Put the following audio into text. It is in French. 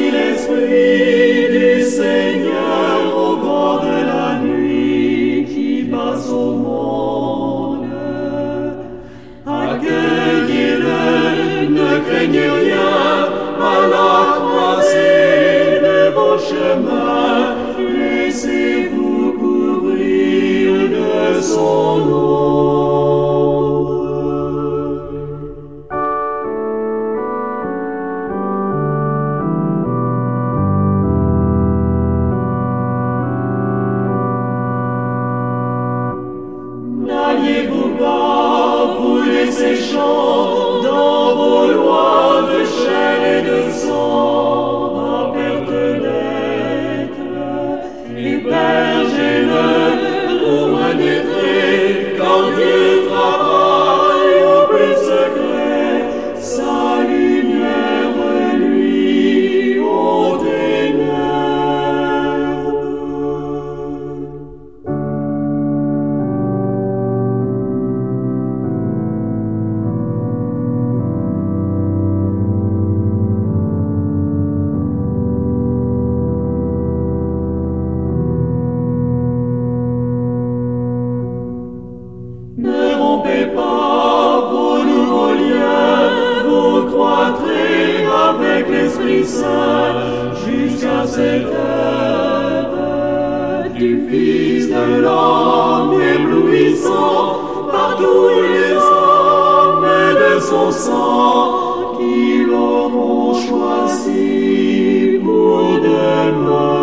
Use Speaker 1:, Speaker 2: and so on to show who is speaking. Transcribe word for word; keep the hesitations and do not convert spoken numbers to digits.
Speaker 1: ainsi l'Esprit du Seigneur au vent de la nuit qui passe au monde. Accueillez-le, ne craignez rien, à la croisée de vos chemins, laissez-vous couvrir de son ombre. N'alliez-vous pas, vous les séchants, dans vos lois de chair et de sang, à perte d'être, hébergez-le, vous renaîtrez, quand Dieu travaille au plus secret, sa lumière lui aux ténèbres. Ne rompez pas vos nouveaux liens, vous croîtrez avec l'Esprit Saint jusqu'à cette heure du Fils de l'homme éblouissant par tous les hommes de son sang qui l'auront choisi pour demain.